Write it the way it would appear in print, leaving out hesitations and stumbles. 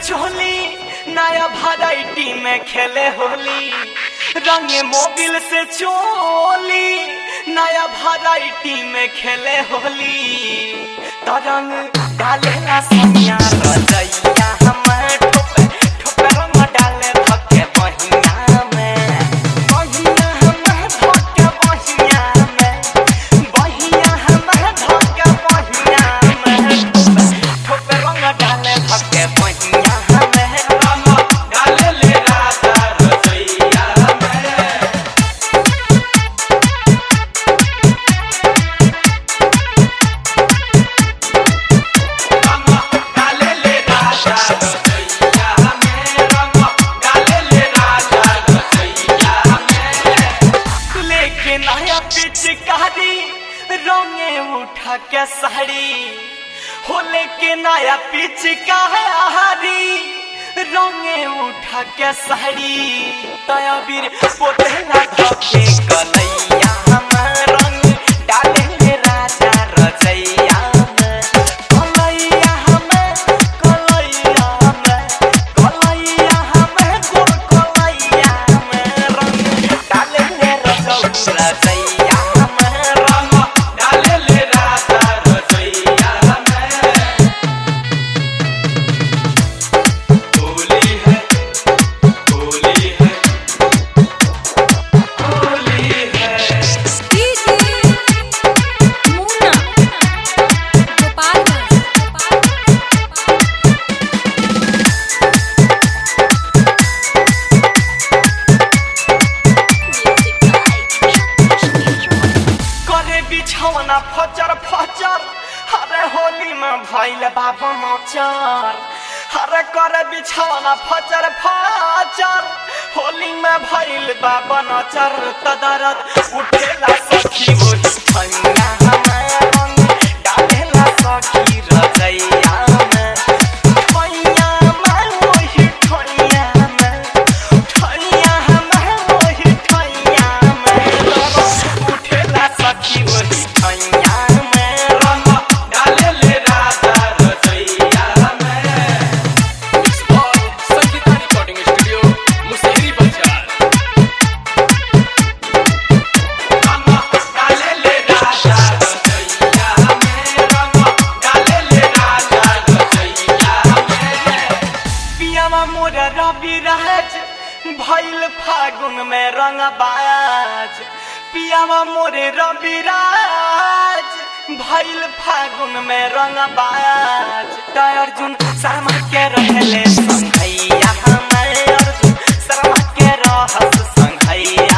चोली नया वैरायटी में खेले होली रंगे मोबिल से चोली नया वैरायटी में खेले होली तरंग डालेला सनिया रजैया हमें ठोपे ठोपे रंग डाले धके बहिया में बहिया हमें धके बहिया में बहिया हमें धके बहिया में ठोपे ठोपे रंग डाले धके बहिया में रंग डाले ले राजा रजैया में नया पिचकारी रंगे उठा के साड़ी हो लेके नया पिचकारी रंगे उठा के साड़ी तयबीर पोतेला धके कलैया हमार रंग डाले ले राजा रजैया में कलैया हमें कलैया में कलैया हमें गोर कलैया में रंग डाले ले रजौ रजैया में रंग डाले ले राजा रजैया में होली है होली है होली है दीदी मुन्ना गोपालगंज करे बिछौना फचर फचर अरे होली में भइल बाबा मचर अरे करे बिछौना फचर फचर होली में भइल बाबा नचर तदरत उठेला सखी वही ठैया हमें रंग डालेला सखी रजैया में ठैया में वही ठैया में ठैया हमें वही ठैया में रंग उठेला सखी वही ठैया में रंग डाले ले राजा रजैया में संगीता रिकॉर्डिंग स्टूडियो मुसेरी बाजार रंग डाले ले राजा रजैया में रंग डाले ले राजा रजैया में पियावा मोर रवि राज भइल फागुन में रंगबाज पियावा मोरे रवि राज भइल फागुन में रंगबाज त अर्जुन शर्मा के रहले संघैया हमारे अर्जुन शर्मा के रहस संघैया